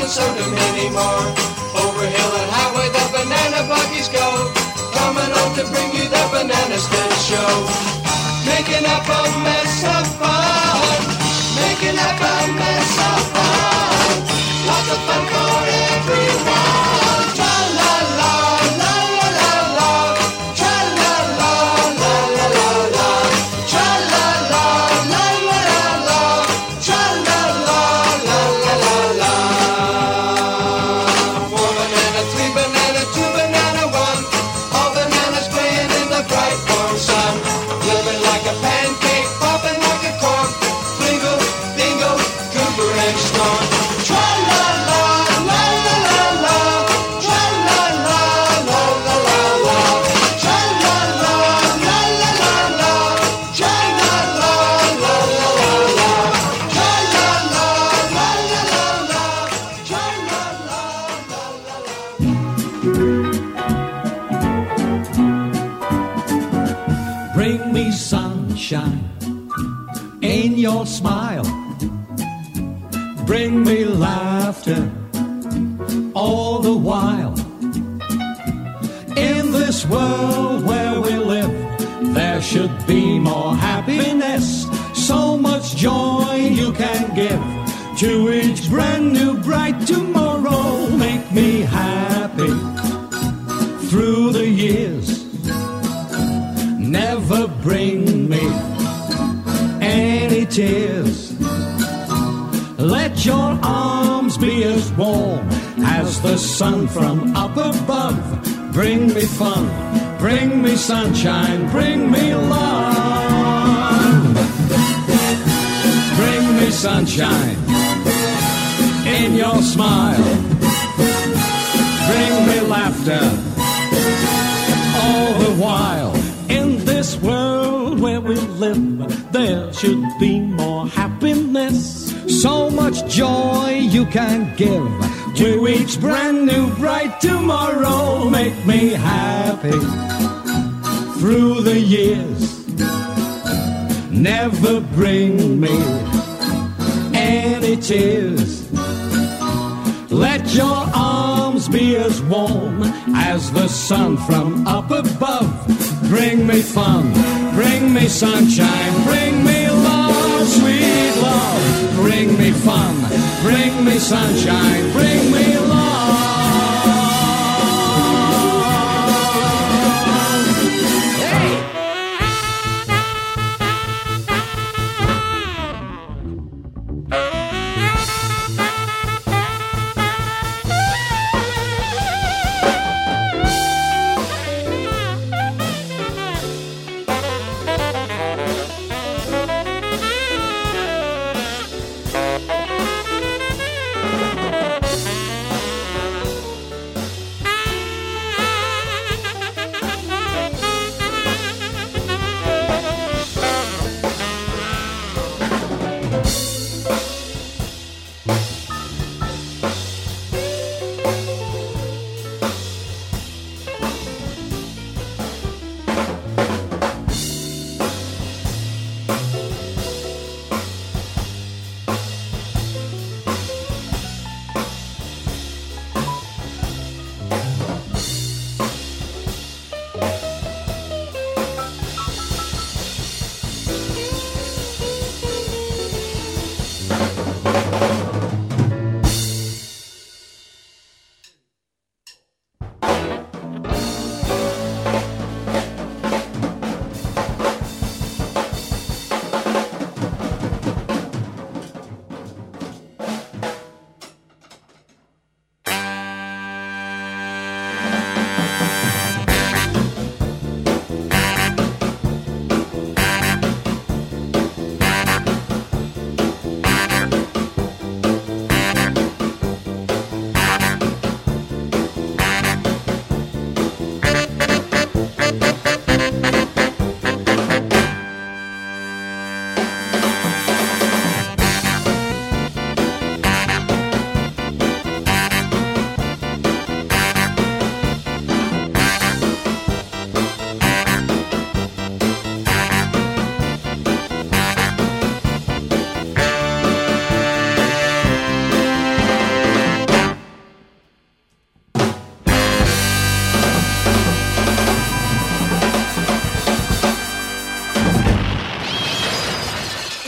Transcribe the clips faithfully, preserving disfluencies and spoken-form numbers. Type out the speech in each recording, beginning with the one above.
and so do many more. Over hill and highway the banana buggies go, coming on to bring you the Banana Split Show. Making up a mess of fun, making up a mess of fun, lots of fun for everyone. Tra-la-la, la-la-la-la, tra-la-la, la-la-la-la, tra-la-la, la-la-la-la, tra-la-la, la-la-la-la. Four banana, three banana, two banana, one, all bananas playing in the bright warm sun. Living like a pancake, popping like a cork, Bingle, bingo, Cooper and Storm. Tra-la-la, la-la-la-la, tra-la-la, la-la-la-la, tra-la-la, la-la-la-la, tra-la-la, la-la-la-la, tra-la-la, la-la-la-la, tra-la-la-la-la. Bring me sunshine in your smile. Bring me laughter all the while. In this world where we live, there should be more happiness. So much joy you can give to each brand new bright tomorrow. Make me happy through the years. Never bring me any tears. Let your arms be as warm as the sun from up above. Bring me fun, bring me sunshine, bring me love. Bring me sunshine in your smile. Bring me laughter all the while. In this world where we live, there should be more happiness. So much joy you can give to each brand new bright tomorrow. Make me happy through the years. Never bring me any tears. Let your arms be as warm as the sun from up above. Bring me fun, bring me sunshine, bring me love, sweet love. Bring me fun, bring me sunshine, bring me love. Hey!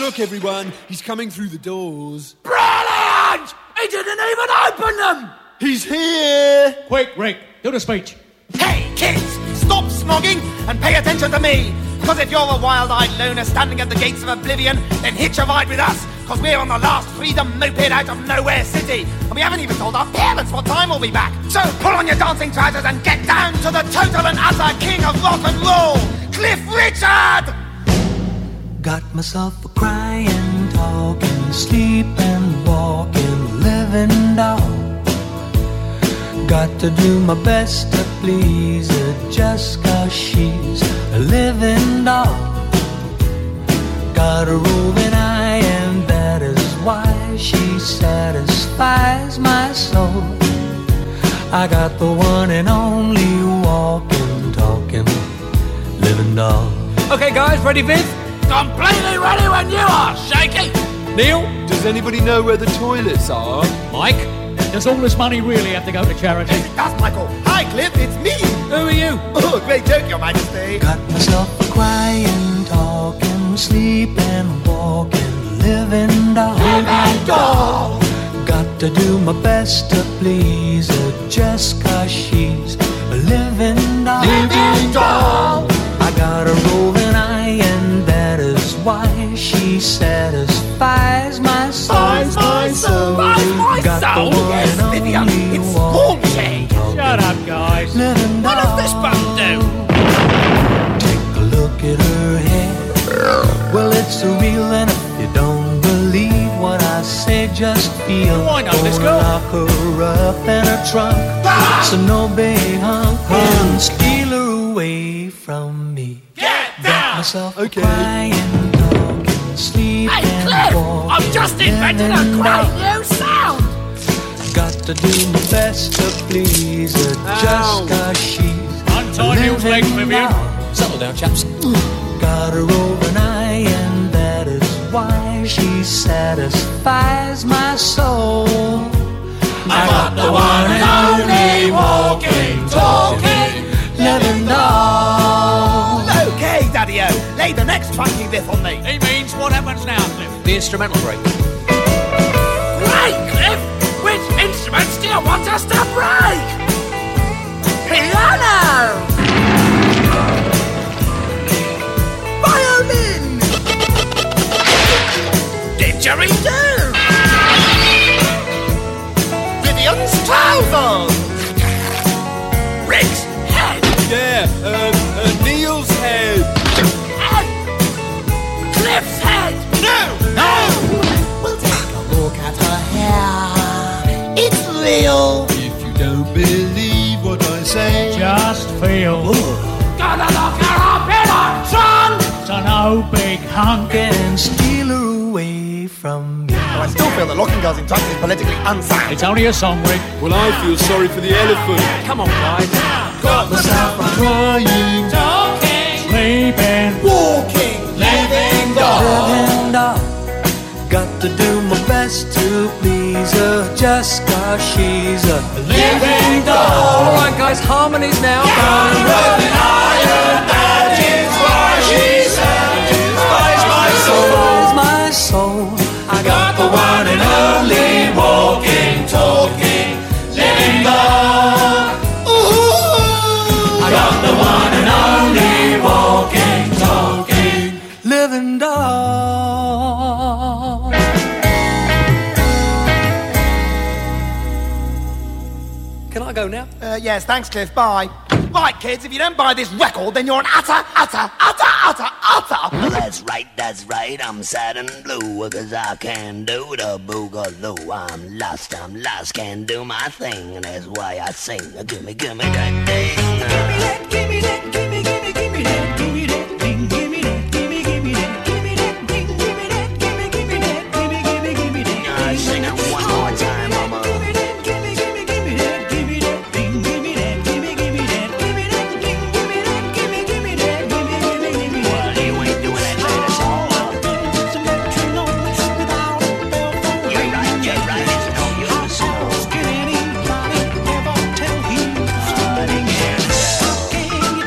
Look, everyone, he's coming through the doors. Brilliant! He didn't even open them! He's here! Quick, Rick, do the speech. Hey, kids! Stop snogging and pay attention to me! Because if you're a wild-eyed loner standing at the gates of oblivion, then hitch a ride with us! Because we're on the last freedom moped out of nowhere city! And we haven't even told our parents what time we'll be back! So pull on your dancing trousers and get down to the total and utter king of rock and roll, Cliff Richard! Got myself a crying, talking, sleeping, walking, living doll. Got to do my best to please her just cause she's a living doll. Got a roving eye and that is why she satisfies my soul. I got the one and only walking, talking, living doll. Okay, guys, ready, Viv? Completely ready when you are, Shaky! Neil? Does anybody know where the toilets are? Mike? Does all this money really have to go to charity? Yes, it does, Michael. Hi, Cliff, it's me. Who are you? Oh, great joke, Your Majesty. Got myself a crying, talking, sleeping, walking, living doll. Living doll. Got to do my best to please her just cause she's a living doll. Living doll. I got a roving eye and that is why she satisfies my soul. Buys my soul. Buys my Got the soul. one Yes, and Vivian, only it's walking, haunting. talking, Shut up, guys. living What doll. does this button do? Take a look at her hair. Well, it's surreal, and if you don't believe what I say, just feel. Why not? Let's Gonna go. Lock her up in her trunk, so no big hunk can steal her away from me. Get Got down! myself Okay. a crying, talking, sleeping, Hey, Cliff! walking, I've just invented a living great doll. new sound! Got to do my best to please her Ow. just cause she's Untie Neil's legs, living Vivian. doll. Settle down, chaps. Got her over eye and that is why she satisfies my soul. I got the one and only walking, talking, living doll. Okay, Daddy-O, lay the next funky riff on me. He means what happens now, Cliff? The instrumental break. Great, Cliff! Which instruments do you want us to break? Piano! Violin! Didgeridoo! Vivian's trousers! Rick's head! Yeah, um, uh, Neil's head. Head! Cliff's head! No! No! We'll take a look at her hair. It's real! If you don't believe what I say, Just feel. Gonna lock her up in a trunk! So no big hunk. And steal her away from me. I still feel that locking girls in trunks is politically unsound. It's only a song, Rick. well, I feel sorry for the elephant. Come on, guys. Got myself a crying, Talking. Sleeping. Walking, living doll. Living doll. Got to do my best to please her just cause she's a living doll. Alright guys, harmonies now. Satisfies my soul. I got the one and only walking, talking, living doll. Ooh. I got the one and only walking, talking, living doll. Can I go now? Uh, yes, thanks, Cliff. Bye. Right, kids, if you don't buy this record, then you're an utter, utter, utter, utter, utter. Well, that's right, that's right, I'm sad and blue, cause I can't do the boogaloo. I'm lost, I'm lost, can't do my thing, and that's why I sing. Gimme, gimme that thing. Gimme that, gimme, gimme, gimme that, gimme that thing, gimme that, gimme, gimme that, gimme that thing, gimme that, gimme, gimme that, gimme, gimme, gimme that. I sing it one more time, mama. Gimme that, gimme, gimme, gimme that, gimme that thing, gimme that, gimme, gimme that, gimme that thing, gimme that, gimme, gimme that, gimme, gimme, gimme that. Well, you ain't doing that later song. You're right, you're right, it's no use. Can anybody ever tell he's Honey, can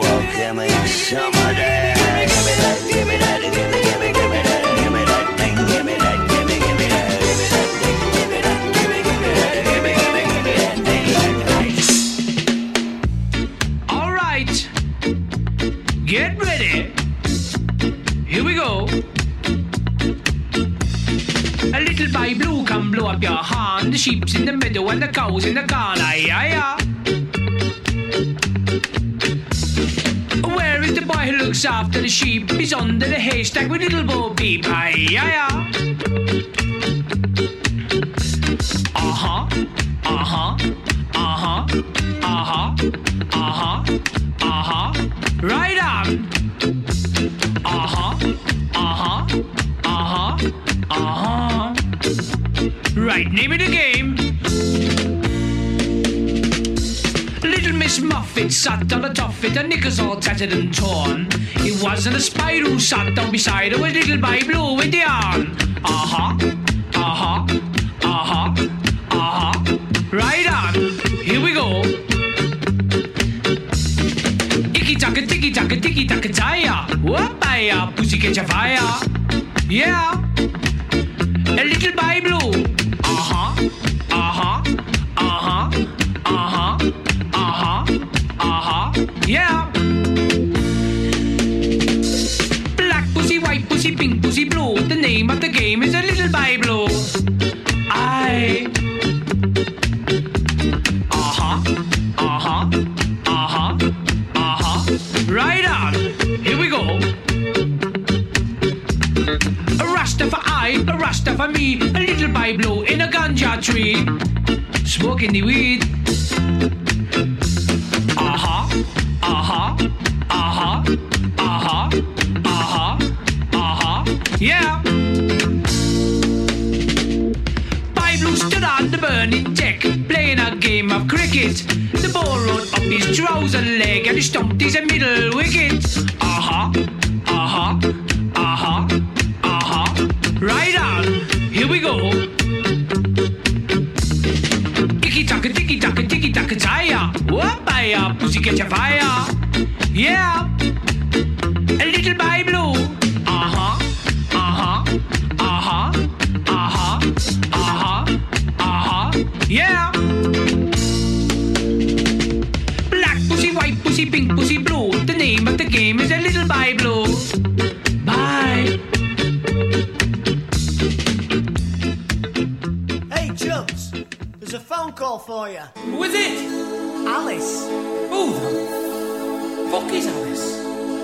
Oh, give me some of that. Give me that, give me that, give me, give me, give me that. Give me that thing, give me that, give me, give me that. Give me that thing, give me that, give me, give me that. Give me, give me, give me that thing. All right. Get ready. Here we go. A little boy blue can blow up your horn. The sheep's in the meadow and the cows in the corn. Aye, aye, aye. Where is the boy who looks after the sheep? He's under the haystack with little Bo Peep. Aye, aye, aye. Uh-huh, uh-huh, uh-huh, uh-huh, uh-huh, uh-huh. Right on. Uh-huh, uh-huh, uh-huh, uh-huh. Right, name of the game. Little Miss Muffet sat on a tuffet, her knickers all tattered and torn. It wasn't a spider who sat down beside her, it was little boy blue with the yarn. Uh-huh, uh-huh, uh-huh, uh-huh. Right on, here we go. Icky-taka, ticky-taka, ticky-taka, tire. Whoop-a-ya, pussy catch a fire. Yeah, a little boy blue. Uh-huh, uh-huh, uh-huh, uh-huh, uh-huh, uh-huh, yeah. Black pussy, white pussy, pink pussy, blue. The name of the game is a little boy blue. I. Uh-huh, uh-huh, uh-huh, uh-huh. Right on, here we go. A Rasta for I, a Rasta for me, a little boy blue in a ganja tree, smoking the weed. Uh-huh, uh-huh, uh-huh, uh-huh, uh-huh, uh-huh, yeah. Boy blue stood on the burning deck, playing a game of cricket. The ball rolled up his trouser leg and he stumped his middle wicket. Uh-huh, uh-huh, uh-huh, uh-huh. Right on, here we go. Icky-taka, ticky-taka, ticky-taka, tire. Whoop-a-ya, pussy catch a fire. Yeah, a little boy blue. Uh-huh, uh-huh, uh-huh, uh-huh, uh-huh, uh-huh. Yeah. Black pussy, white pussy, pink pussy, blue. The name of the game is a little boy blue. Bye. Hey, Chubs, there's a phone call for you. Who is it? Alice. Who the fuck is Alice?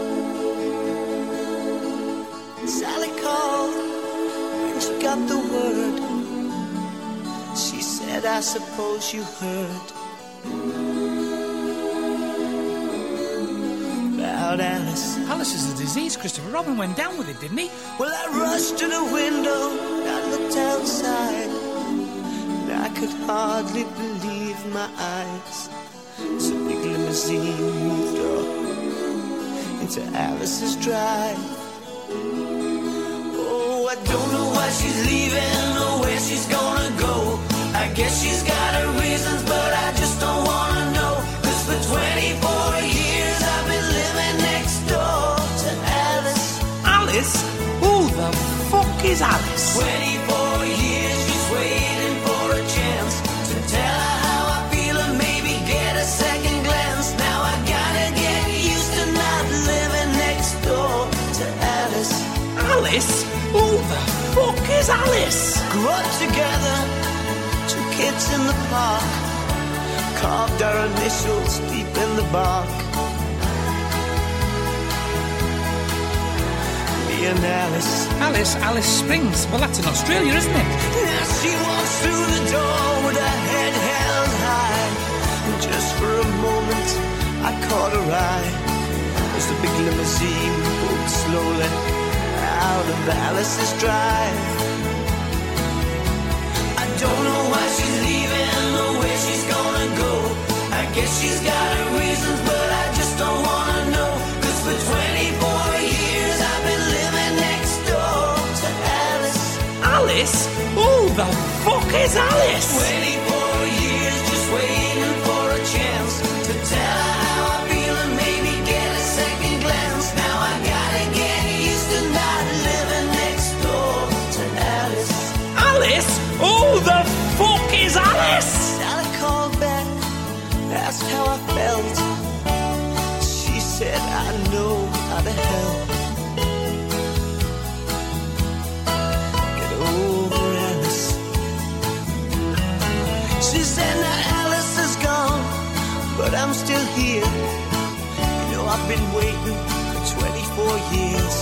Sally called when she got the word. She said, I suppose you heard about Alice. Alice is a disease. Christopher Robin went down with it, didn't he? Well, I rushed to the window, I looked outside, and I could hardly believe my eyes. As a big limousine moved up into Alice's drive. Oh, I don't know why she's leaving or where she's gonna go. I guess she's got her reasons, but I just don't wanna know. Cause for twenty-four years I've been living next door to Alice. Alice? Who the fuck is Alice? twenty-four years she's waiting for a chance to tell her how I feel and maybe get a second glance. Now I gotta get used to not living next door to Alice. Alice? Who the fuck is Alice? Grew up together, two kids in the park, carved our initials deep in the bark. Me and Alice. Alice? Alice Springs? Well, that's in Australia, isn't it? Now she walks through the door with her head held high, and just for a moment I caught her eye as the big limousine pulled slowly out of Alice's drive. I don't know why she's leaving or where she's gonna go. I guess she's got her reasons, but I just don't wanna know. Cause for twenty-four years I've been living next door to Alice. Alice? Who the fuck is Alice? twenty-four years just waiting for a chance to tell her how I feel and maybe get a I know how to help. Get over Alice. She said now Alice is gone, but I'm still here. You know I've been waiting for twenty-four years.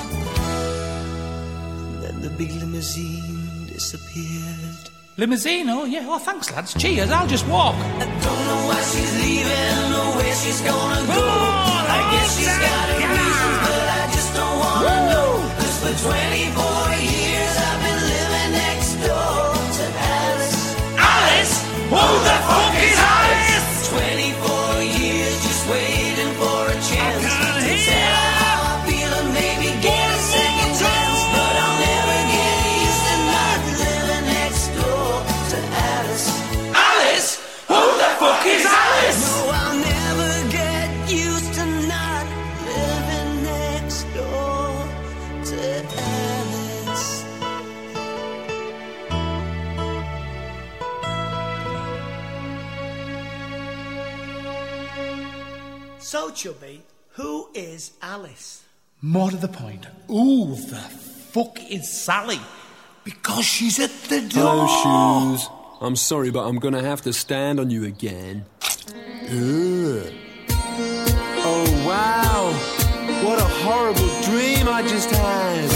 And then the big limousine disappeared. Limousine? Oh, yeah. Oh, thanks, lads. Cheers. I'll just walk. I don't know why she's leaving or where she's gonna go. On, I guess she's got her reasons, but I just don't wanna Woo! know. Cause for twenty-four years I've been living next door to Alice. Alice? Who the fuck is Alice? twenty-four years just waiting for a chance to tell her how I feel and maybe get a second chance. But I'll never get used to not living next door to Alice. Alice? Who the fuck is Alice? No, I'll never get used to not living next door to Alice. So, Chubby, who is Alice? More to the point. Who the fuck is Sally? Because she's at the door. Hello, Shoes. I'm sorry, but I'm gonna have to stand on you again. Ugh. Oh, wow. What a horrible dream I just had.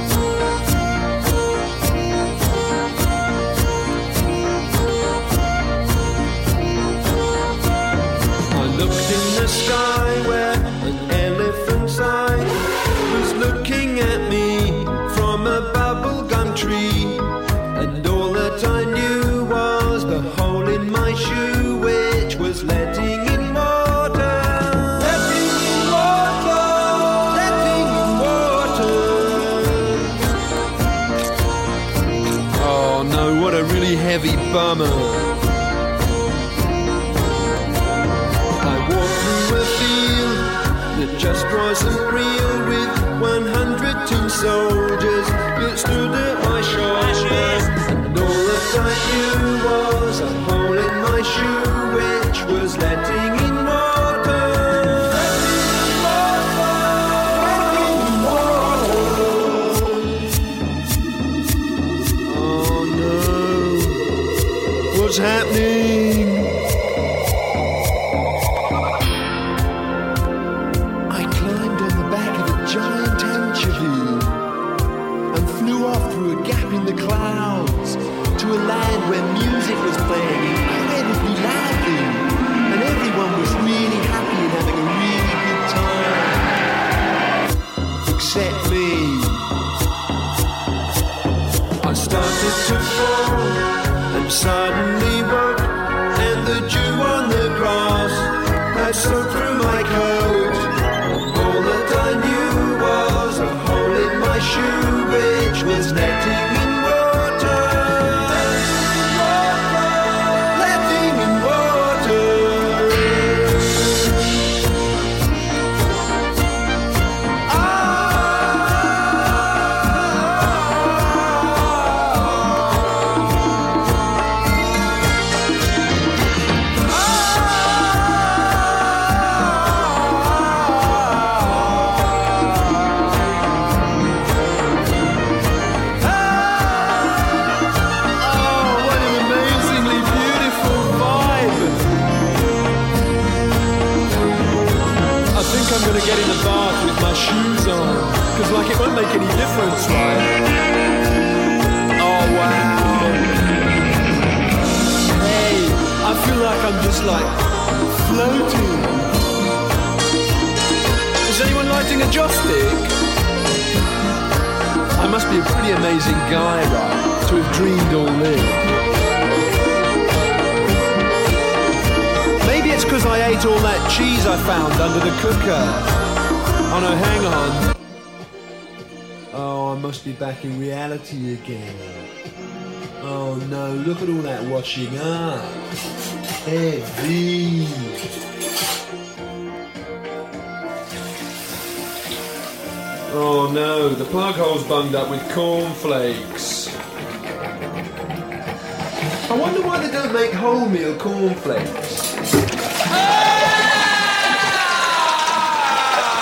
I looked in the sky where an elephant's eye was looking at me from a bubblegum tree. And all that I knew was the hole in my shoe, which was letting in water. Letting in water. Letting in water. Oh no, what a really heavy bummer. I walked through a field that just wasn't real, with one hundred tin soldiers that stood at my shoulders. And all that I knew was a hole in my shoe, which was letting in water. Letting in water. Oh no. What's happening? I climbed on the back of a giant anchovy and flew off through a gap in the clouds to a land where music was playing incredibly loudly, and everyone was really happy and having a really good time. Except me. I started to fall and suddenly woke, and the dew on the grass had soaked through my coat. All that I knew was a hole in my shoe, which was letting in water. Letting in water. I'm gonna get in the bath with my shoes on, cause like it won't make any difference, right? Oh wow. Hey, I feel like I'm just like floating. Is anyone lighting a joss stick? I must be a pretty amazing guy, right, to have dreamed all this. Maybe it's because I ate all that cheese I found under the cooker. Oh no, hang on. Oh, I must be back in reality again. Oh no, look at all that washing up. Heavy. Oh no, the plug hole's bunged up with cornflakes. I wonder why they don't make wholemeal cornflakes.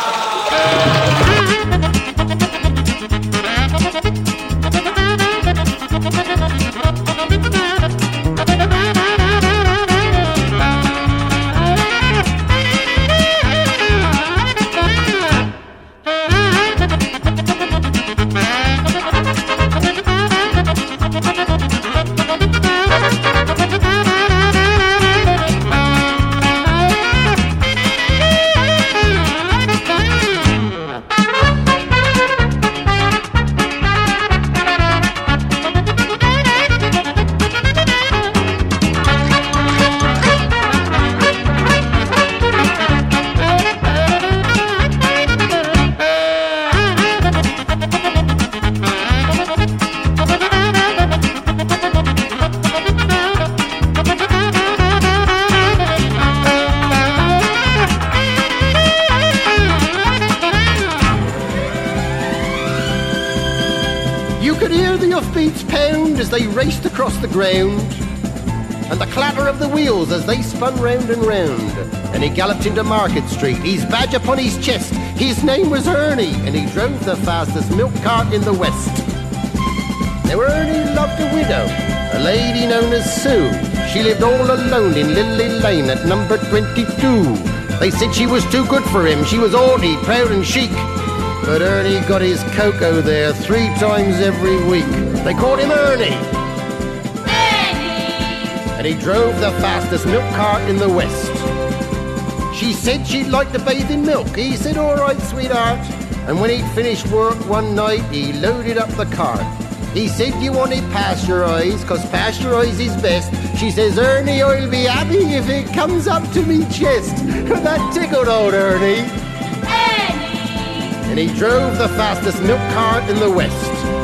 As they raced across the ground, and the clatter of the wheels as they spun round and round. And he galloped into Market Street, his badge upon his chest. His name was Ernie, and he drove the fastest milk cart in the West. Now Ernie loved a widow, a lady known as Sue. She lived all alone in Lily Lane at number twenty-two. They said she was too good for him, she was haughty, proud and chic. But Ernie got his cocoa there three times every week. They called him Ernie. Ernie! And he drove the fastest milk cart in the West. She said she'd like to bathe in milk. He said, all right, sweetheart. And when he'd finished work one night, he loaded up the cart. He said, you want it pasteurised, cause pasteurised is best. She says, Ernie, I'll be happy if it comes up to me chest. That tickled old Ernie. And he drove the fastest milk cart in the West.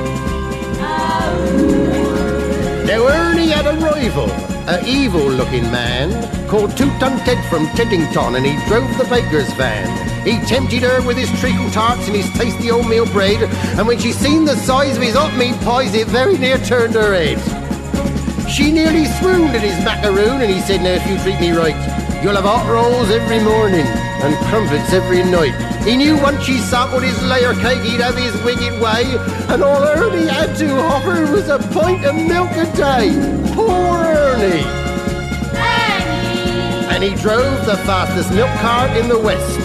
Now Ernie had a rival, a evil-looking man called Two-Ton Ted from Teddington, and he drove the baker's van. He tempted her with his treacle tarts and his tasty oatmeal bread, and when she seen the size of his hot meat pies, it very near turned her head. She nearly swooned at his macaroon, and he said, now if you treat me right, you'll have hot rolls every morning and crumpets every night. He knew once she sampled his layer cake, he'd have his wicked way, and all Ernie had to offer was a pint of milk a day. Poor Ernie! Ernie! And he drove the fastest milk cart in the West.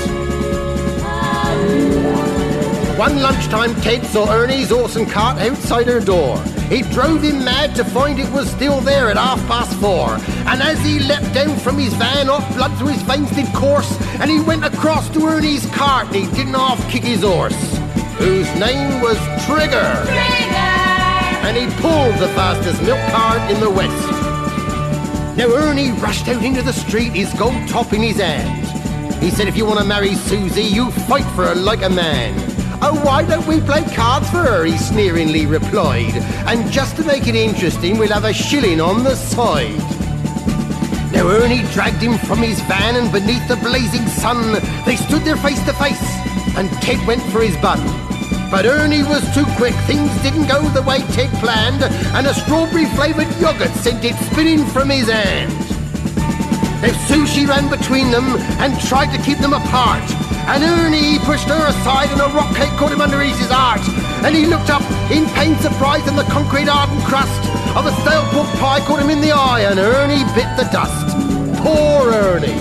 One lunchtime, Ted saw Ernie's horse and cart outside her door. It drove him mad to find it was still there at half past four. And as he leapt down from his van, off blood through his veins did course, and he went across to Ernie's cart, and he didn't half kick his horse, whose name was Trigger. Trigger! And he pulled the fastest milk cart in the West. Now Ernie rushed out into the street, his gold top in his hand. He said, if you want to marry Susie, you fight for her like a man. Oh, why don't we play cards for her, he sneeringly replied. And just to make it interesting, we'll have a shilling on the side. Now Ernie dragged him from his van, and beneath the blazing sun, they stood there face to face, and Ted went for his bun. But Ernie was too quick, things didn't go the way Ted planned, and a strawberry-flavoured yoghurt sent it spinning from his hand. Now Susie ran between them and tried to keep them apart, and Ernie pushed her aside, and a rock cake caught him underneath his heart. And he looked up in pained surprise, and the concrete hardened crust of a stale pork pie caught him in the eye, and Ernie bit the dust. Poor Ernie!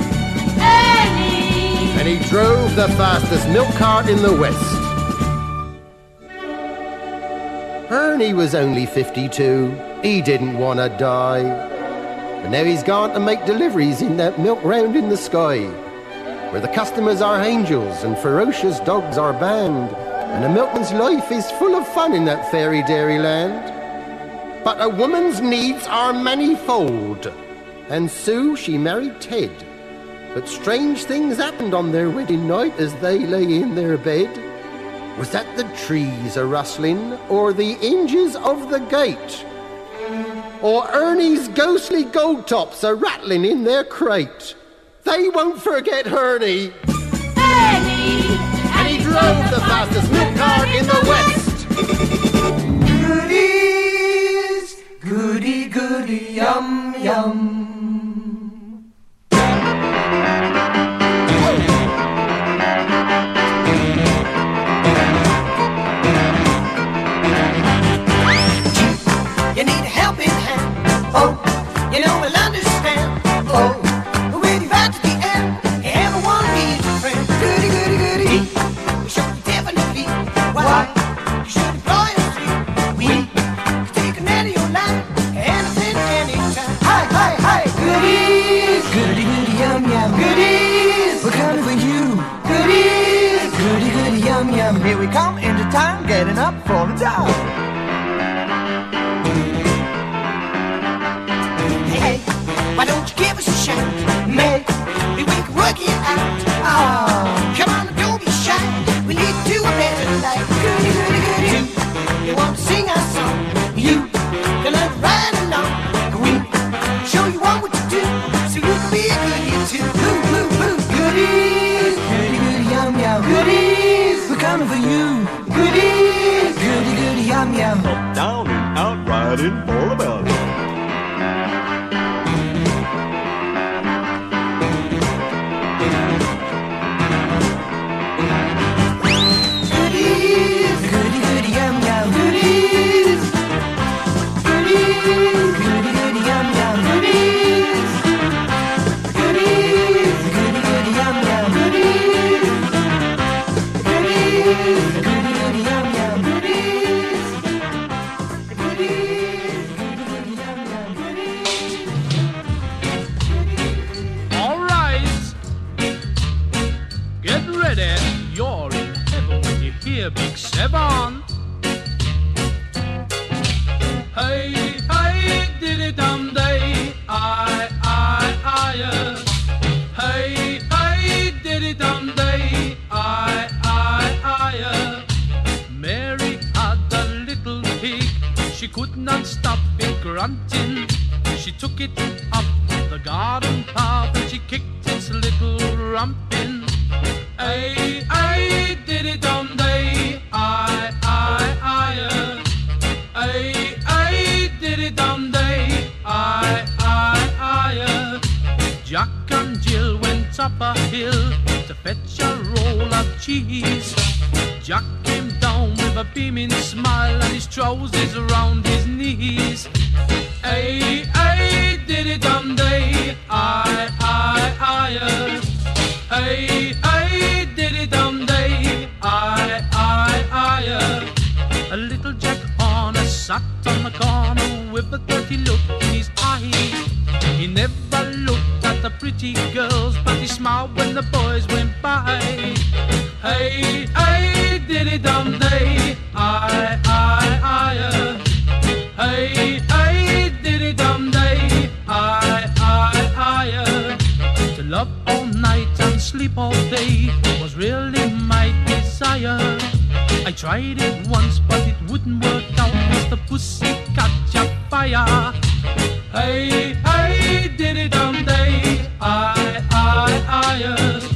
Ernie! And he drove the fastest milk cart in the West. Ernie was only fifty-two. He didn't want to die. But now he's gone to make deliveries in that milk round in the sky, where the customers are angels and ferocious dogs are banned, and a milkman's life is full of fun in that fairy dairy land. But a woman's needs are manifold, and Sue, she married Ted. But strange things happened on their wedding night as they lay in their bed. Was that the trees a-rustling, or the hinges of the gate? Or Ernie's ghostly gold tops a-rattling in their crate? They won't forget Ernie. Ernie! And he drove the fastest milk cart in the West. Goodies, goody, goody, yum, yum. Here we come into town, getting up, falling down. Hey, why don't you give us a shout? Maybe we can work it out. Oh, come on, don't be shy. We need to do a better life. Goody, goody, goody. You want to sing our song? You can learn to ride along. We show you what we can do, so you can be a goodie too. Boo, boo, boo. Goodies, goody, goody, yum, yum. Goodies, we're coming for you. Goodies, goody, goody, yum, yum. Up, down, and out, riding all about it. Big Seven. Hey, hey, diddy dum day, I, I, I. Hey, hey, diddy dum day, I, I, I. Mary had a little pig, she could not stop it grunting. She took it up the garden path and she kicked its little rump in. Hey, hey, diddy dum day, I, I, I. Hey, hey, diddy dum day, I, I, I. Jack and Jill went up a hill to fetch a roll of cheese. Jack came down with a beaming smile and his trousers around his knees. Hey, hey, diddy dum day, I, I, I. Hey, hey, diddy dum day, I, I, I. A little Jack Horner sat on the corner with a dirty look in his eye. He never looked at the pretty girls, but he smiled when the boys went by. Hey, hey, diddy dum day, I, I, I. Hey, hey, diddy dum day, I, I, I. To love all night and sleep all day was really my desire. I tried it once, but it wouldn't work out, 'cause the pussy catch a fire. Hey, hey, diddy dum day, I, I, I.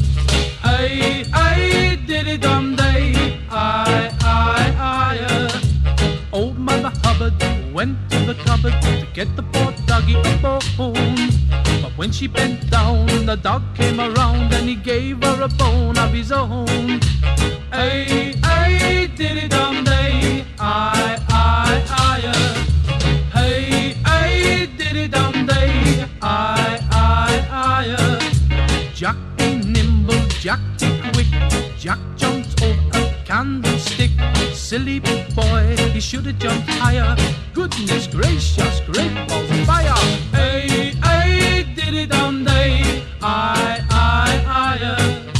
Hey, hey, diddy dum day, I, I, I. Old Mother Hubbard went to the cupboard to get the poor doggy a bone. But when she bent down, the dog came around and he gave her a bone of his own. Hey, hey, diddy dum day, I, I, I. Hey, hey, diddy dum day, I, I, I. Jack be nimble, Jack be quick, Jack jumped over a candlestick. Silly big boy, he should have jumped higher. Goodness gracious, great balls of fire. Hey, hey, diddy dum day, I, I, I.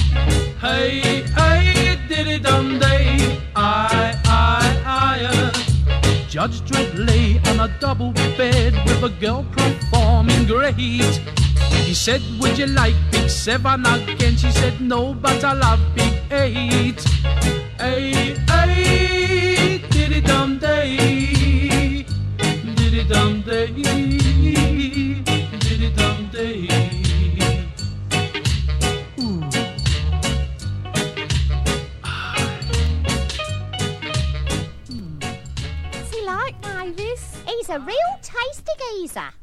Hey, hey, diddy dum day, I, I, I. Judge Dredd lay on a double bed with a girl performing great. He said, would you like Big Seven again? She said, no, but I love Big Eight. Hey, hey, diddy dum day, diddy dum day, diddy dum day. Ooh. What's he like, Mavis? He's a real tasty geezer.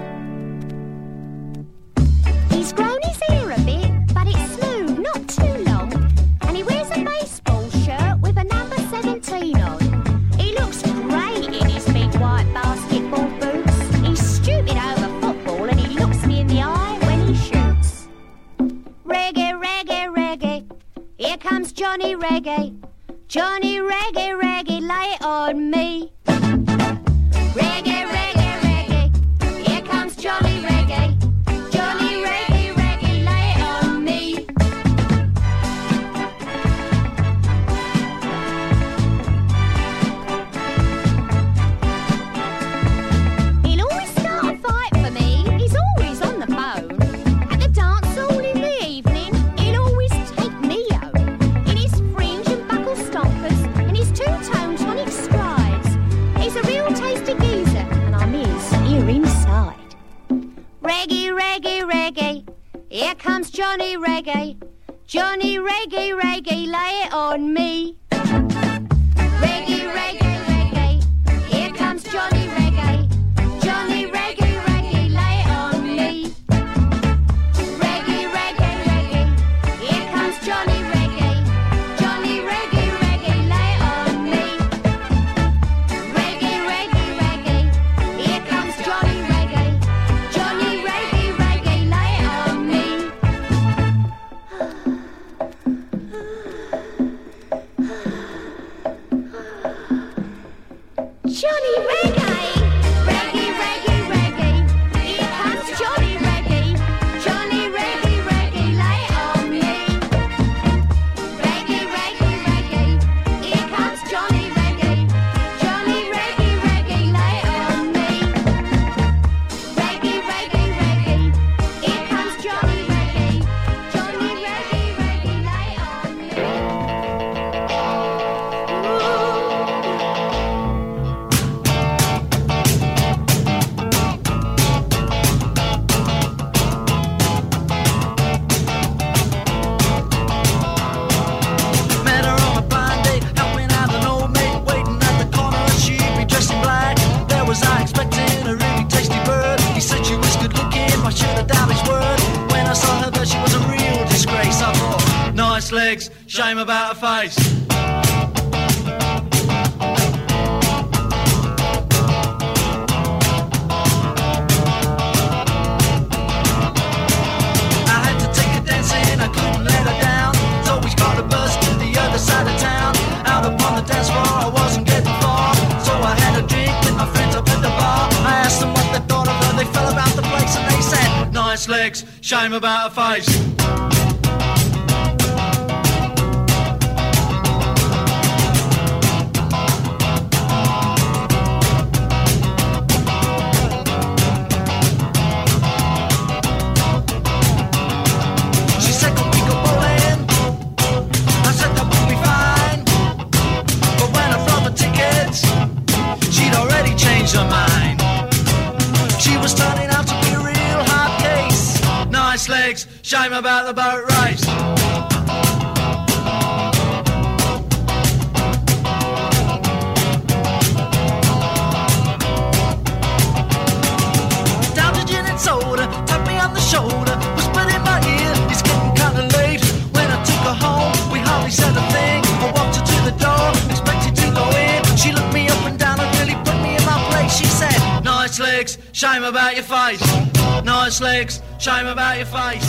He's grown his hair a bit, but it's smooth, not too long. And he wears a baseball shirt with a number seventeen on. He looks great in his big white basketball boots. He's stupid over football and he looks me in the eye when he shoots. Reggae, reggae, reggae, here comes Johnny Reggae. Johnny Reggae, reggae, lay it on me. Reggae, reggae, reggae, here comes Johnny Reggae. Johnny Reggae, reggae, lay it on me. Johnny Reggae, Johnny Reggae, Reggae, lay it on me. Reggae, reggae, reggae, here comes Johnny Reggae, Johnny Reggae, reggae, lay it on me. Reggae, reggae, reggae, here comes Johnny Reggae, Johnny Reggae, reggae, lay it on me. Reggae, reggae, reggae, here comes Johnny Reggae, Johnny Reggae, reggae, lay it on me. Johnny Reggae! Reggae, reggae, reggae, here comes Johnny Reggae, Johnny Reggae, reggae, lay it on me. Reggae, reggae, reggae, here comes Johnny Reggae, Johnny Reggae, reggae, lay it on me. Reggae, reggae, reggae, here comes Johnny Reggae, Johnny Reggae, reggae, lay it on me. Met her on a blind date, helping out an old mate, waiting at the corner and she'd be dressed in black. There was I expecting a really tasty bird. He said she was good looking, I should have doubted his word. When I saw her there, she was a real disgrace. I thought, nice legs, shame about her face. I had to take her dancing, I couldn't let her down. So we got a bus to the other side of town. Out upon the dance floor, I wasn't getting far. So I had a drink with my friends up at the bar. I asked them what they thought of her, they fell around the place and they said, nice legs, shame about her face. She said, "Could we go bowling?" I said, "That would be fine." But when I brought the tickets, she'd already changed her mind. She was turning out to be a real hard case. Nice legs, shame about the boat race. Down to gin and soda, tapped me on the shoulder, whispered in my ear, it's getting kinda late. When I took her home, we hardly said a thing. I walked her to the door, expected to go in. She looked me up and down and really put me in my place. She said, nice legs, shame about your face. Nice legs, shame about your face.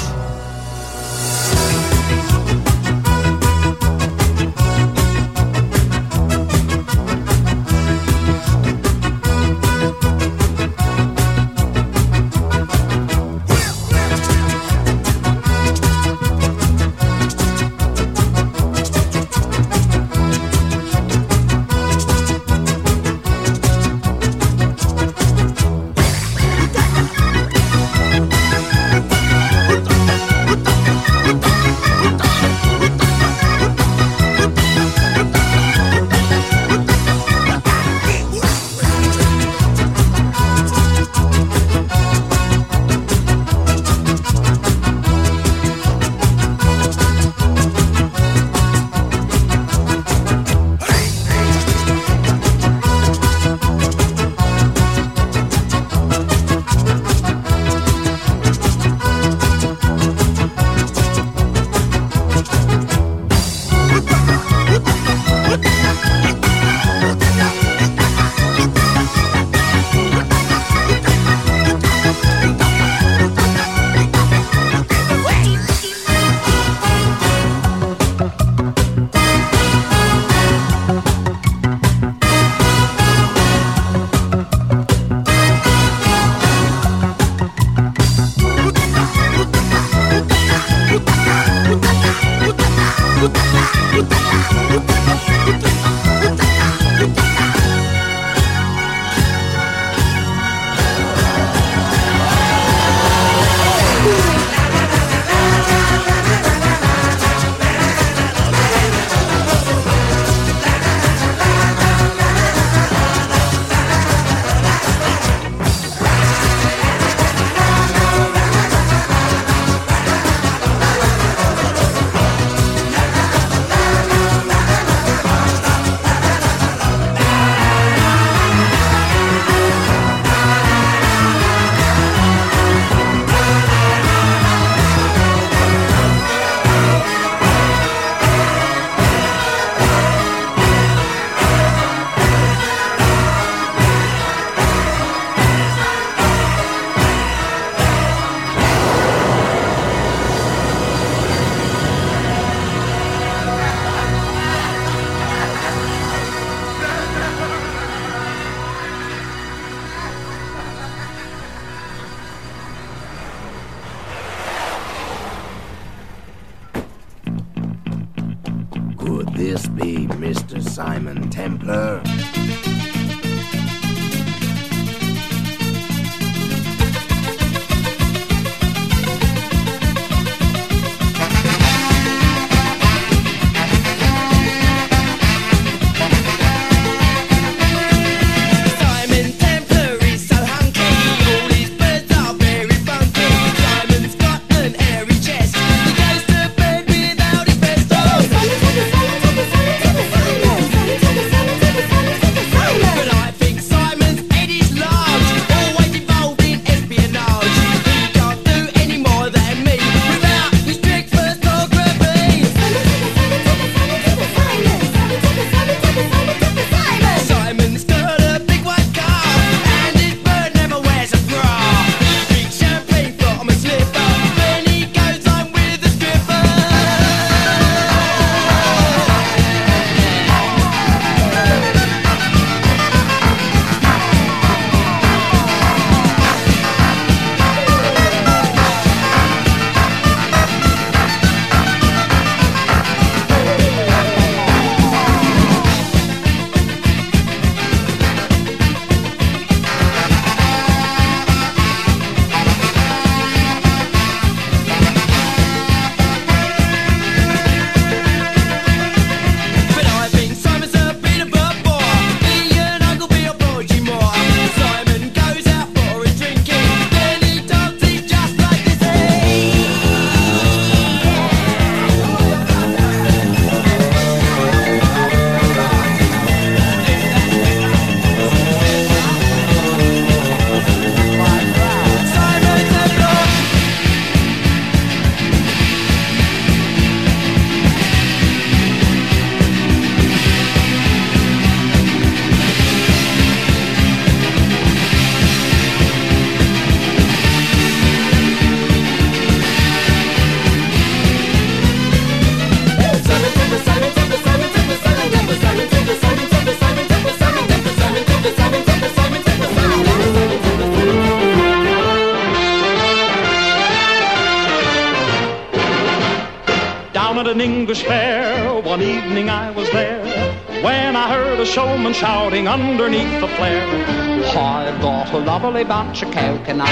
Could this be Mister Simon Templar? One evening I was there when I heard a showman shouting underneath the flare, I've got a lovely bunch of coconuts.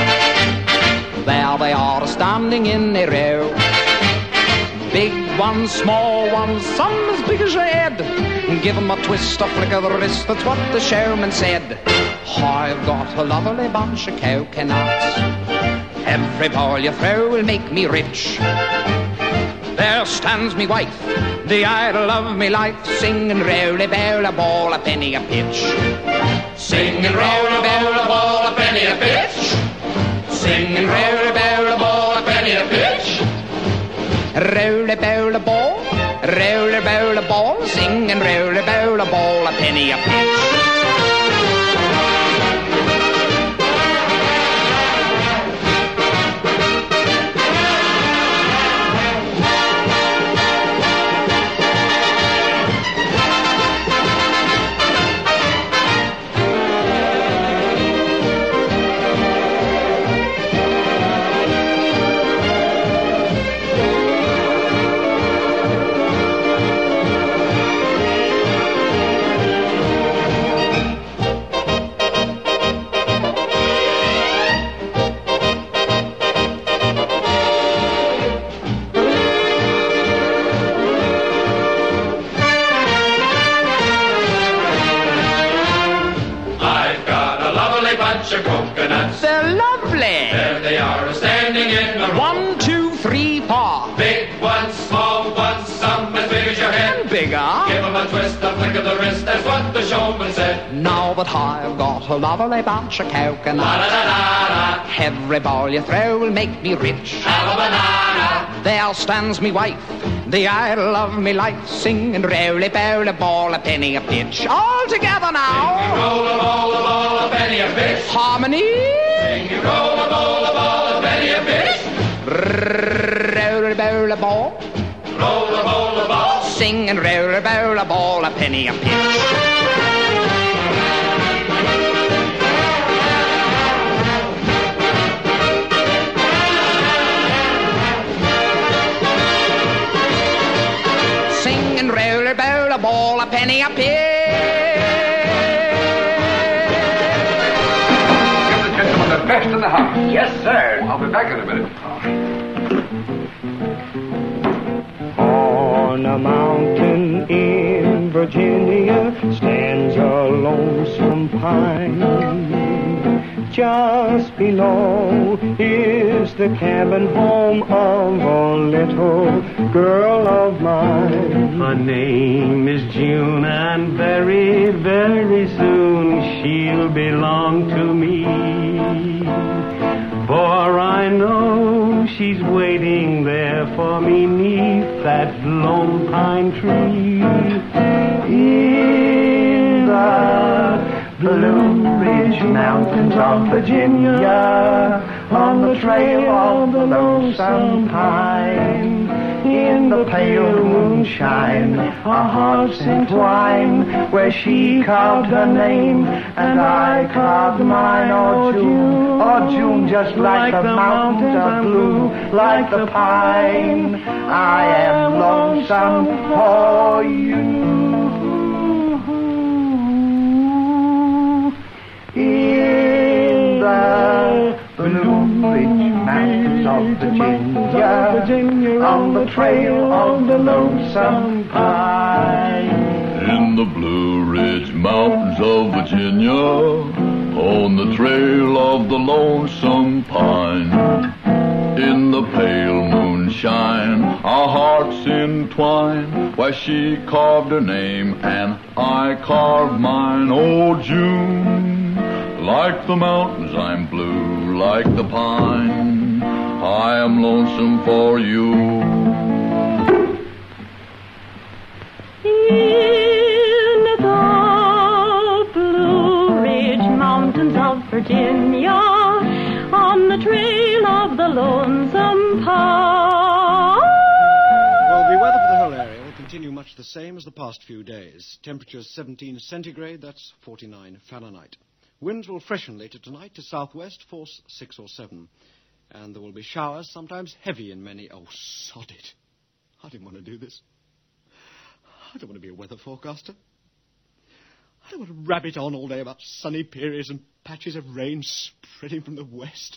There they are standing in a row. Big ones, small ones, some as big as your head. Give 'em a twist, a flick of the wrist, that's what the showman said. I've got a lovely bunch of coconuts. Every ball you throw will make me rich. There stands me wife, the idol of me life, singing roly bowl a ball a penny a pitch. Singing roly bowl a ball a penny a pitch. Singing roly bowl a ball a penny a pitch. Roly bowl a ball, roly bowl a ball, singing roly bowl a ball a penny a pitch. Coconuts. They're lovely. There they are, standing in a row. One, two, three, four. Big ones, small ones, some as big as your head. And bigger. Give 'em a twist, a flick of the wrist, that's what the showman said. Now that I've got a lovely bunch of coconuts, la, la, la, la, la. Every ball you throw will make me rich. Have a banana. There stands me wife, the idol of me life, singing roly bowl a ball a penny a pitch. All together now. Sing roll a ball a ball a penny a pitch. Harmony. Sing roll a ball a ball a penny a pitch. Roll a bowl a ball. Roll a ball a ball. Sing and roll a bowl a ball a penny a pitch. Sing and roll quarter bowl, a ball, a penny, a pin. Give the gentleman the best in the house. Yes, sir. I'll be back in a minute. On a mountain in Virginia stands a lonesome pine. Just below is the cabin home of a little girl of mine. Her name is June, and very, very soon she'll belong to me. For I know she's waiting there for me 'neath that lone pine tree. In the Blue Ridge Mountains of Virginia, on the trail of the lonesome pine, in the pale moonshine, our hearts entwine, where she carved her name and I carved mine. Oh June, oh June, just like, like the, the mountains are blue, like the pine, I am lonesome for you. In the Blue Ridge Mountains of Virginia, on the trail of the lonesome pine. In the Blue Ridge Mountains of Virginia, on the trail of the lonesome pine. In the pale moonshine, our hearts entwine, where she carved her name and I carved mine. Oh June, like the mountains I'm blue, like the pine, I am lonesome for you. In the Blue Ridge Mountains of Virginia, on the trail of the lonesome pine. Well, the weather for the whole area will continue much the same as the past few days. Temperatures seventeen centigrade, that's forty-nine Fahrenheit. Winds will freshen later tonight to southwest, force six or seven. And there will be showers, sometimes heavy in many... Oh, sod it. I didn't want to do this. I don't want to be a weather forecaster. I don't want to rabbit on all day about sunny periods and patches of rain spreading from the west.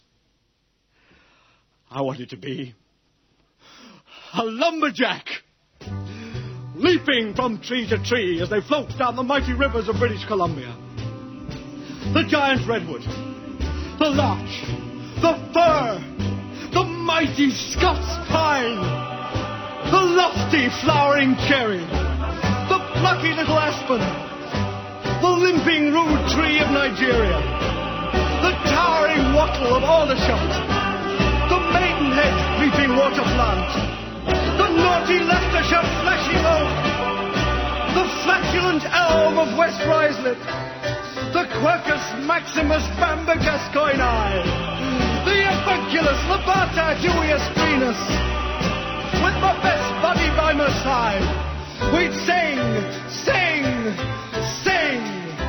I want it to be a lumberjack, leaping from tree to tree as they float down the mighty rivers of British Columbia. The giant redwood, the larch, the fir, the mighty Scots pine, the lofty flowering cherry, the plucky little aspen, the limping rude tree of Nigeria, the towering wattle of Aldershot, the maidenhead creeping water plant, the naughty Leicestershire flashing oak, the flatulent elm of West Ruislip, the Quercus maximus bamba gascoignii, the Avunculus labata huius sprinus. With my best buddy by my side, we'd sing, sing, sing.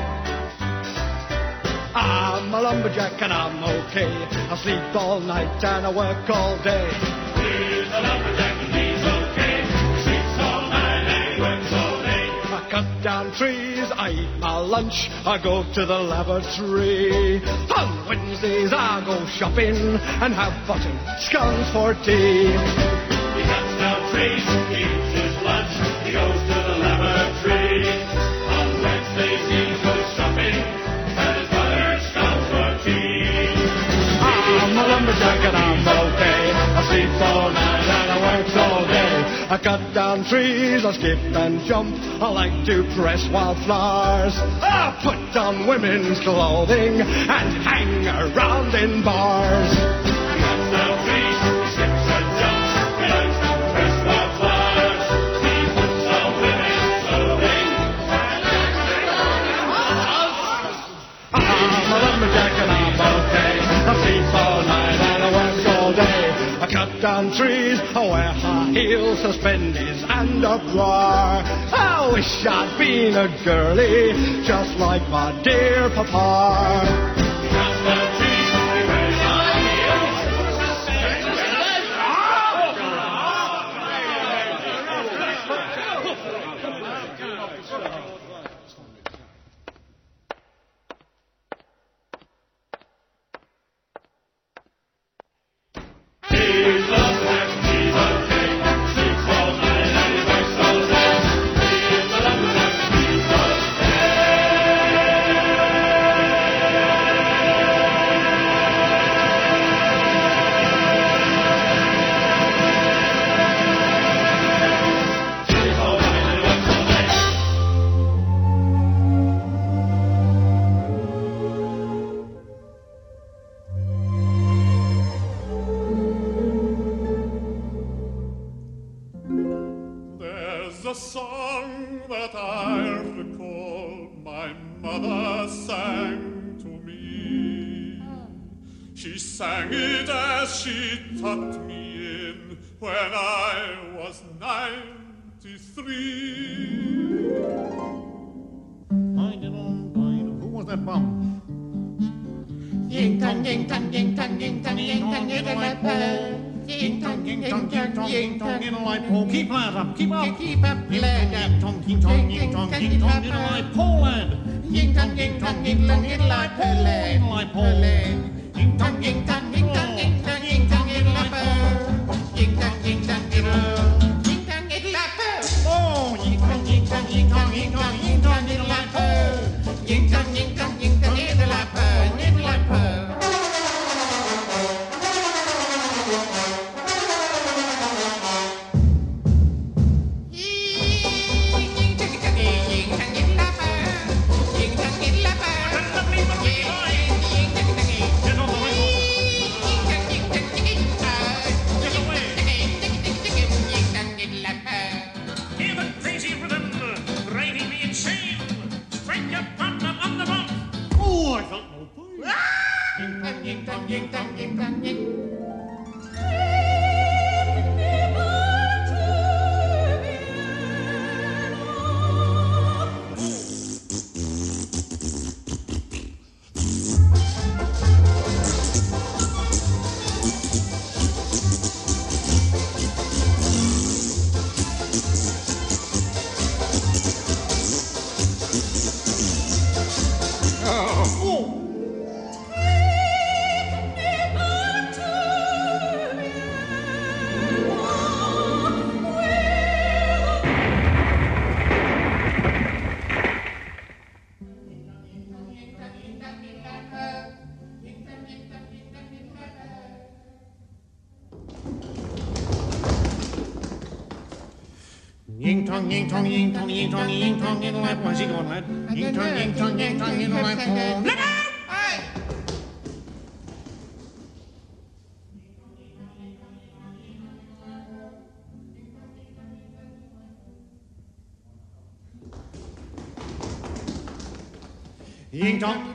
I'm a lumberjack and I'm okay. I sleep all night and I work all day. He's a lumberjack and he's okay. He sleeps all night and he works all day. I cut down trees, I eat my lunch, I go to the lavatory. On Wednesdays I go shopping and have button scones for tea. He cuts down trees, he eats his lunch, he goes to the lavatory. On Wednesdays he goes shopping and his butter scones for tea. I'm a lumberjack and I'm okay. I sleep all night and I work all day. I cut down trees, I skip and jump, I like to press wildflowers. I put on women's clothing and hang around in bars. He cuts down trees, he skips and jumps, he likes to press wildflowers. He puts on women's clothing and hangs around in bars. I'm a lumberjack and I'm okay. I sleep all night and I work all day. I cut down trees, I wear high heels, suspenders and a bra. I wish I'd been a girlie, just like my dear papa. He cuts down trees, he wears high heels, suspenders and a bra. song that I recall my mother sang to me. She sang it as she tucked me in when I was ninety-three. Who was that bum? Ying tong, ying tong, ying tong, ying tong, ying tong, ying tong, ying tong, ying tong, ying tong, ying tong, ying tong. Keep that up, keep up. Keep up, lad. Ying tong, ying tong, ying tong, ying tong, ying tong, Poland. Ying tong, ying tong, ying tong, ying tong, Poland. Ying tong, ying tong, ying tong, ying tong, ying tong, ying tong, ying tong, ying tong, ying tong, ying tong, ying tong. Oh, ying tong, ying tong, ying tong, ying tong, ying tong, ying tong, ying tong, ying tong, ying tong, ying tong. Ying tong, ying tong, ying tong, ying tong, ying tong, ying tong. Where's he going, lad? Ying tong, ying tong, ying tong, ying tong. Look out! Ying tong.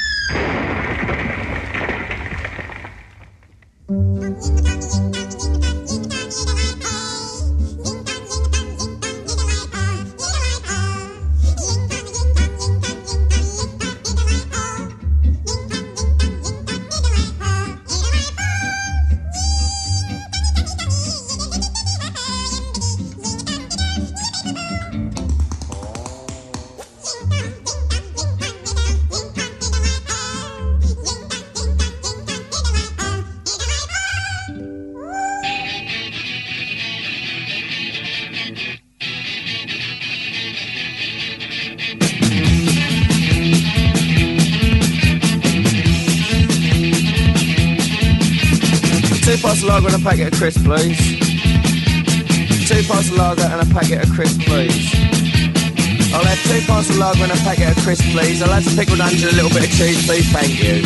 Two pints of lager and a packet of crisps, please. Two pints of lager and a packet of crisps, please. I'll have two pints of lager and a packet of crisps, please. I'll have some pickled onions and a little bit of cheese, please. Thank you.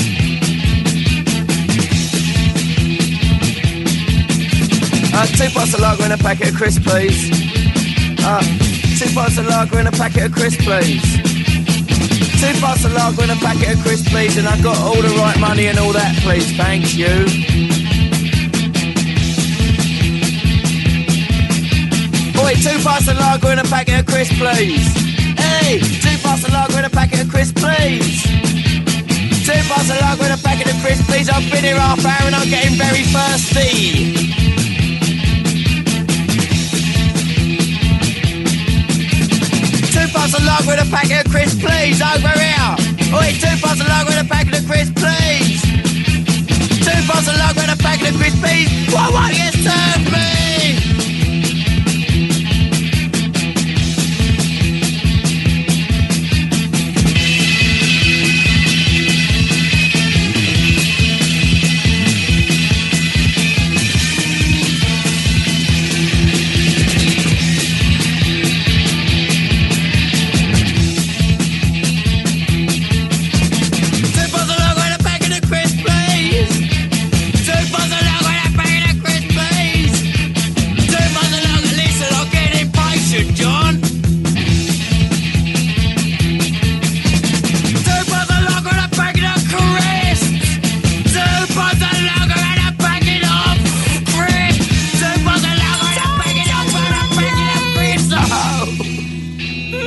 Uh, two pints of lager and a packet of crisps, please. Uh, two pints of lager and a packet of crisps, please. Two pints of lager and a packet of crisps, please. And I've got all the right money and all that, please. Thank you. Oi, two pints of lager and a packet of crisps, please. Hey, two pints of lager and a packet of crisps, please. Two pints of lager and a packet of crisps, please. I've been here half hour and I'm getting very thirsty. Two pints of lager and a packet of crisps, please. Over here. Oi, two pints of lager and a packet of crisps, please. Two pints of lager and a packet of crisps, please. What won't you serve me? Two pints of lager and a packet of crisps, please.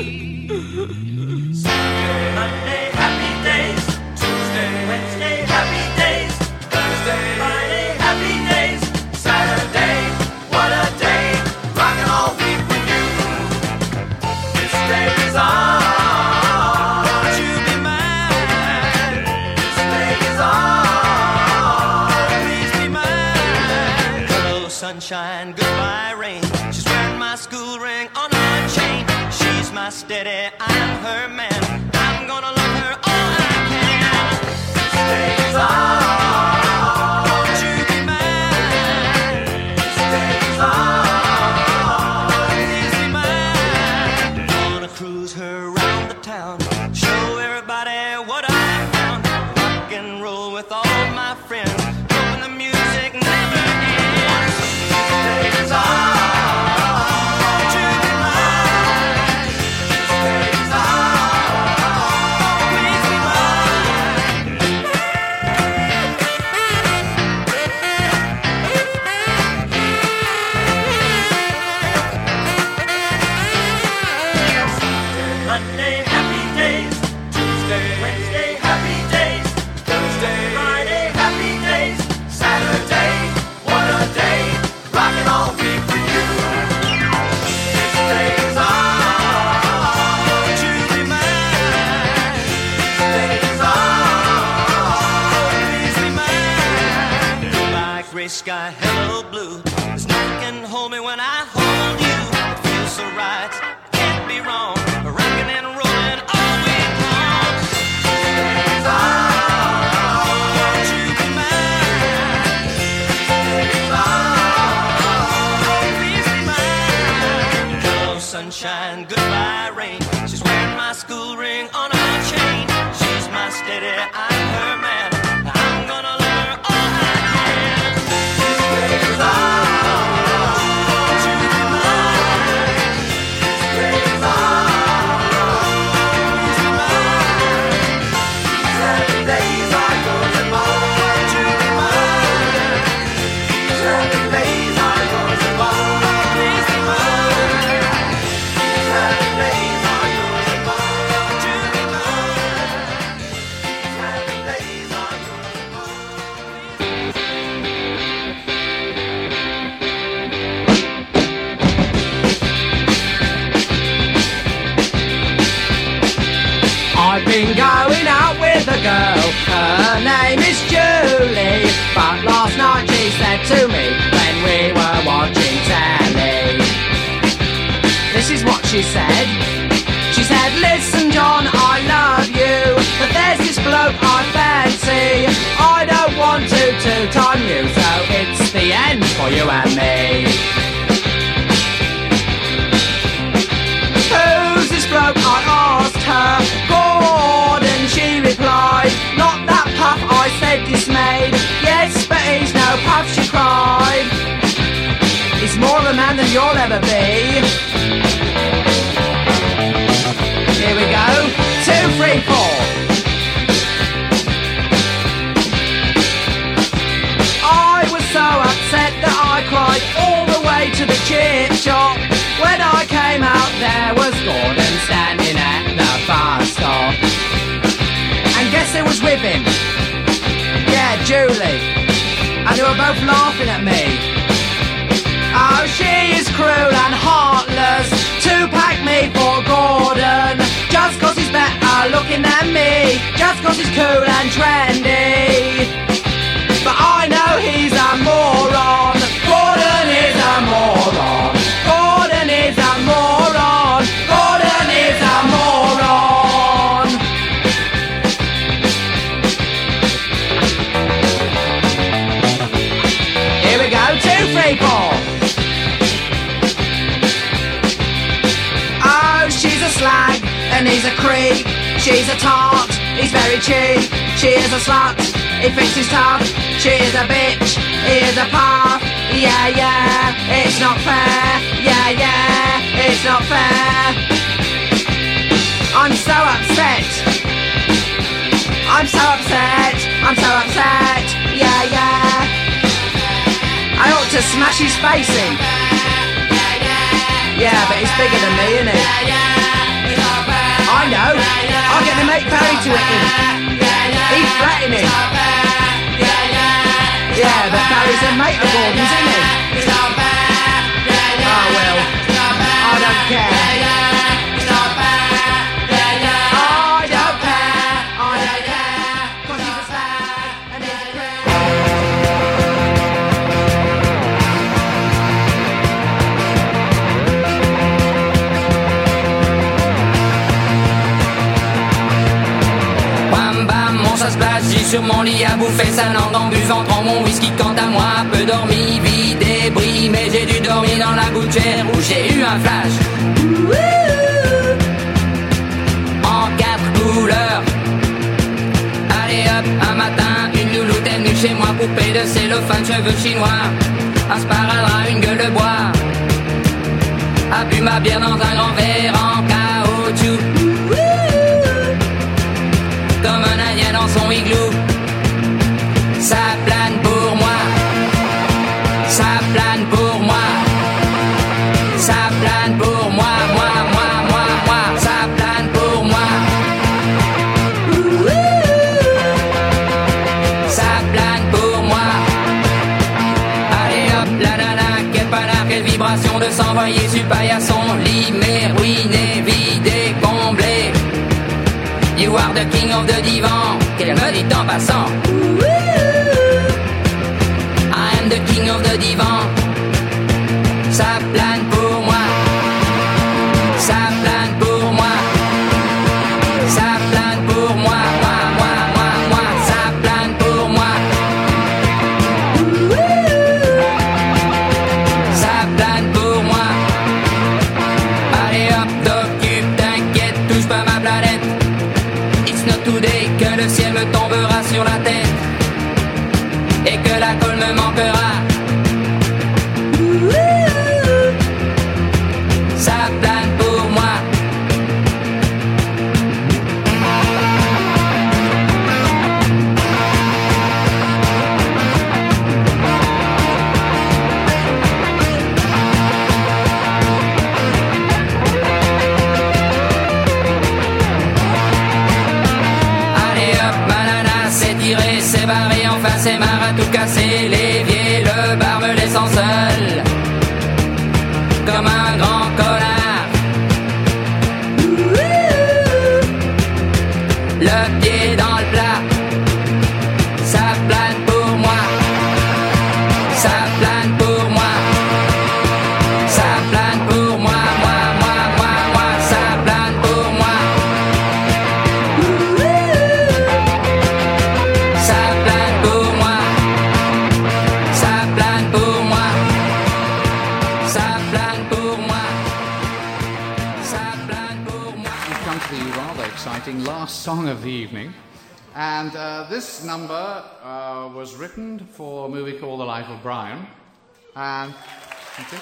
Sunday, Monday, happy days. Tuesday, Wednesday, happy days. Thursday, Friday, happy days. Saturday, what a day. Rockin' all week with you. This day is on. Won't you be mine? This day is on. Please be mine. Hello, sunshine, goodbye, rain. She's wearing my school ring on her chain. She's my steady, I'm her man. I'm gonna love her all I can. This day is on. Won't you be mine? This day is on. Please be mine. Gonna cruise her around the town. Show everybody what I found. Rock and roll with all my friends. Hoping the music never ends. This day is on. Monday, happy days. Tuesday, Wednesday, happy days. Thursday, Friday, happy days. Saturday, what a day. Rockin' all week with you. This day is on. Won't you be mine? This day is on. Please be mine. Goodbye, gray sky, hello, blue. There's nothing can hold me when I hold you. It feels so right, can't be wrong. Rockin' and rollin' all week long. This day is on. Won't you be mine? This day is on. Please be mine. Hello, sunshine, goodbye, rain. She's wearing my school ring on her chain. She's my steady, I'm her man. I'm gonna love her all I can. This day is on. Won't you be mine? This day is on. I've been going out with a girl, her name is Julie. But last night she said to me when we were watching telly, this is what she said. She said, listen John, I love you, but there's this bloke I fancy. I don't want to toot on you, so it's the end for you and me. Who's this bloke, I asked her. Gordon, she replied. Not that puff, I said dismayed. Yes, but he's no puff, she cried. He's more of a man than you'll ever be. Here we go, two, three, four. I was so upset that I cried all the way to the chip shop. When I came out, there was Gordon standing at the bus stop. And guess who was with him? Yeah, Julie. And they were both laughing at me. Oh, she is cruel and heartless to pack me for Gordon. Just cause he's better looking than me. Just cause he's cool and trendy. But I know he's a moron. Gordon is a moron. Gordon is a moron. Gordon is a moron. Here we go, two, three, four. Oh, she's a slag and he's a creep. She's a tart, he's very cheap. She is a slut, he thinks he's tough. She is a bitch, he is a puff. Yeah, yeah, it's not fair. Yeah, yeah, it's not fair. I'm so upset. I'm so upset. I'm so upset. Yeah, yeah. I ought to smash his face in. Yeah, but he's bigger than me, isn't he? sur mon lit à bouffer sa langue en buvant trop mon whisky. Quant à moi, peu dormi, vie débris, mais j'ai dû dormir dans la gouttière où j'ai eu un flash. En quatre couleurs. Allez hop, un matin, une louloute est venue chez moi, poupée de cellophane, cheveux chinois, un sparadrap, une gueule de bois, a bu ma bière dans un grand verre en caoutchouc, comme un indien dans son igloo. Ça plane pour moi, ça plane pour moi, ça plane pour moi, moi, moi, moi, moi, ça plane pour moi. Ça plane pour moi. Allez hop, la nana, quel panard, quelle vibration de s'envoyer sur paillasson. Lit, mais ruiné, vidé, comblé. You are the king of the divan, qu'elle me dit en passant. I am the king of the divan. Ça plane pour moi. Ça plane pour moi. Ça plane pour moi. Moi, moi, moi, moi. Ça plane pour moi. Ça plane pour moi. Allez hop, t'occupe, t'inquiète, touche pas ma planète. It's not today que le ciel me tombera sur la tête et que la colle me manquera. Ça plane pour moi. Allez hop, ma nana, c'est tiré, c'est barré, enfin c'est marre à tout casser. L'évier, le bar me laissant seul comme un grand connard. Le pied dans le plat. Ça plane pour moi. Ça plane pour moi. Ça plane pour moi. Moi, moi, moi, moi. Ça plane pour moi. Ça plane pour moi. Ça plane pour moi. Ça plane pour moi. Ça plane pour moi. We've come to the rather exciting last song of the evening. And uh, this number uh, was written for a movie called The Life of Brian. And, thank you.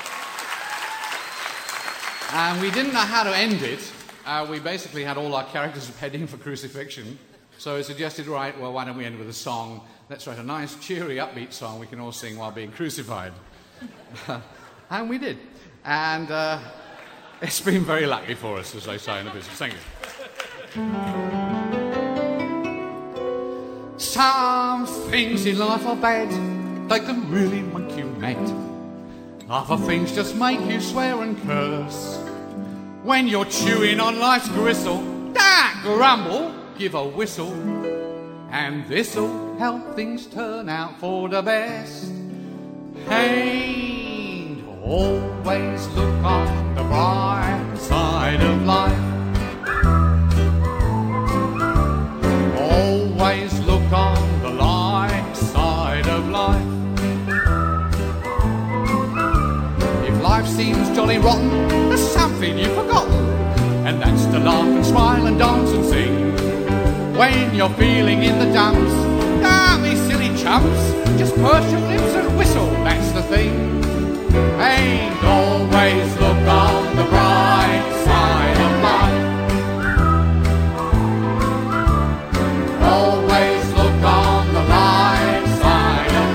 And we didn't know how to end it. Uh, we basically had all our characters heading for crucifixion. So we suggested, right, well, why don't we end with a song? Let's write a nice, cheery, upbeat song we can all sing while being crucified. And we did. And uh, it's been very lucky for us, as they say in the business. Thank you. Some things in life are bad, they can really make you mad. Other things just make you swear and curse. When you're chewing on life's gristle, that grumble, give a whistle, and this'll help things turn out for the best. And always look on the bright side of life. Always look on the light side of life. If life seems jolly rotten, there's something you've forgotten, and that's to laugh and smile and dance and sing. When you're feeling in the dumps, don't be silly chumps, just purse your lips and whistle, that's the thing. And always look on the bright side of life. Always look on the light side of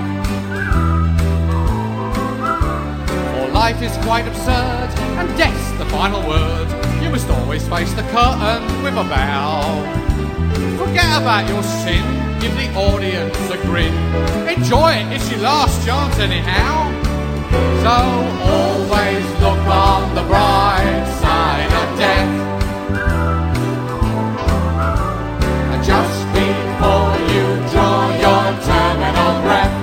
life. For life is quite absurd, and death's the final word. You must always face the curtain with a bow. Forget about your sin, give the audience a grin. Enjoy it, it's your last chance anyhow. So always look on the bright side of death. And just before you draw your terminal breath,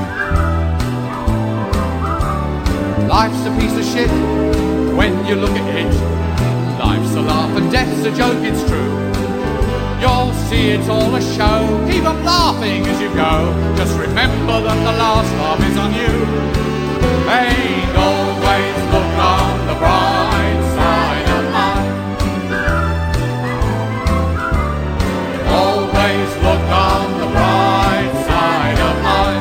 life's a piece of shit when you look at it. Life's a laugh and death's a joke, it's true. You'll see it's all a show. Keep on laughing as you go. Just remember that the last laugh is on you. Ain't always look on the bright side of life. Always look on the bright side of life.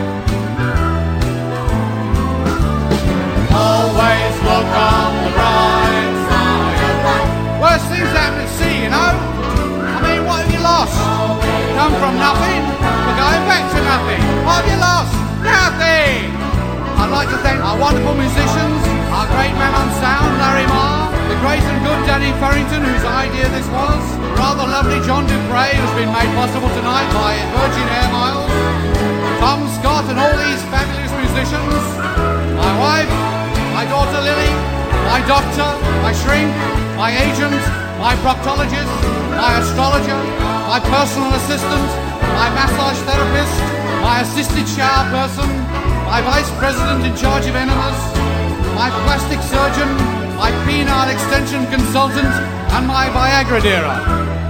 Always look on the bright side of life. Worst things happen at sea, you know. I mean, what have you lost? Come from nothing, we're going back to nothing. What have you lost? Nothing! I'd like to thank our wonderful musicians, our great man on sound, Larry Marr, the great and good Danny Farrington, whose idea this was, the rather lovely John Dupre, who's been made possible tonight by Virgin Air Miles, Tom Scott and all these fabulous musicians, my wife, my daughter Lily, my doctor, my shrink, my agent, my proctologist, my astrologer, my personal assistant, my massage therapist, my assisted shower person, my vice president in charge of enemas, my plastic surgeon, my penile extension consultant, and my Viagra dealer.